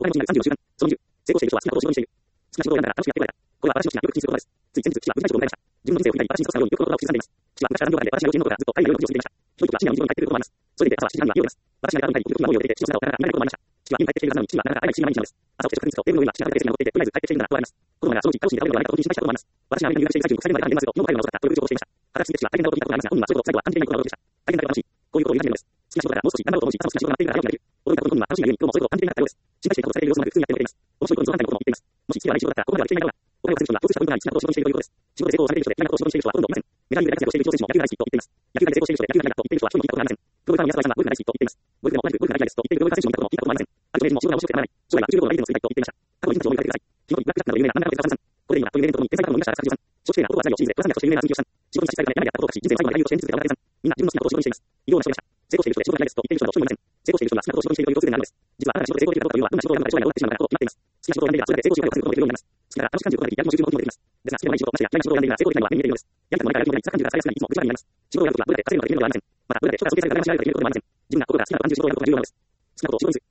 お金持ちになる30の習慣。その20、成功している人は好きなことを仕事にしている。好きな仕事を選んだら楽しくやっておられた。これは私の父がよく口にする言葉です。つい先日、父は無理な仕事を迎えました。自分の人生を振り返り、私にさせたようによくこの言葉を口ずさんでいます。父は昔から難病があって、私が幼稚園の頃からずっと体内のことをしていました。一人は深夜に自分に帰ってくることもあります。それで朝は7時半には家を出ます。私が寝た後に時々は本を読んでいて、父の姿をなかなか見ないこともありました。父は家に帰ってきているはずなのに、父はなかなか会えない不思議な毎日なのです。朝起きて食事とテーブルの上には父が食べているセミが乗っていて、とりあえず帰ってきているんだなと笑います。子供がそのうち楽しみに食べるのではないかと気にしたこともあります。私がアメリカに留学している最中に国際電話で何年までずっと日本帰るのが遅かったという口をしていました。私に父は大変なことを聞いたことがありますが、本人はそれこそ最後は感じていないことが驚きでした。大変だけど楽しい。こういうことを言い始めるのです。好きな仕事だからもう少し頑張ろうと思うし、朝も好きな仕事が待っているから早くなれる。驚いたことに本人は楽しいがゆえに、今日もそういうことを感じていなかったようです。心配していたことをされる様子もなく普通にやってくれています。面白いことに相談したいことも言っています。もし好きではない仕事だったらここまではできていないだろうが。お金を稼ぐ人には共通したポイントがない好きなことを仕事にしているということです。仕事で成功を収めている人で嫌いなことを仕事にしている人はほとんどいません。メジャーリーグで活躍している女性選手も野球が大好きと言っています。野球界で成功している人で野球がいいと言っている人は一人も聞いたことがありません。プロゴルファーの宮坂さんはゴルフが大好きと言っています。ゴルフでも同じくゴルフが大嫌いですと言っているプロゴルファー選手を見たことも聞いたこともありません。ある著名人も仕事が面白くてたまらない。将来は宇宙旅行のライセンスを取りたいと言っていました。過去の人たちを思い浮かべてください。昨日にブラックジャックなど有名なアンダーグラフザさん。これで今、トイレにブラックジャックなど有名なアンダーグラフザさん。小学生の頃に天才からのみんなから作詞さん。小学生なことは材料を信じて、プラスの人有名な人気をした。仕事に実際から山にあったことを書き、人生最後まで愛を支援し続けた渡辺さん。みんな自分の好きなことを仕事にしています。異様な人でした。成功している人で仕事が嫌いですと言っている人など一人もいません。成功している人は好きなことを仕事にしているという共通点があるのです。実はあなたが仕事で成功できるかどうかというのは、どんな仕事を選んだかで将来どうなってしまうのかと決まっています。好きな仕事を選んでいればそれだけ成功しようが成功しようができるようになります。好きなら楽しく感じることができ、やる気も十分もできます。ですが好きでもない仕事、ましてや嫌いな仕事を選んでいるなら成功できないのは目に見えているのです。やりたくもないからやる気もない、いつか感じるが最安値にいつも無力になります。仕事を選ぶときはどれだけ稼げるのかというのではありません。またどれだけ人から尊敬されるか誰も知られるということでもありません。自分が心から好きなことを感じる仕事を選ぶことが重要なのです。好きなことを仕事にする。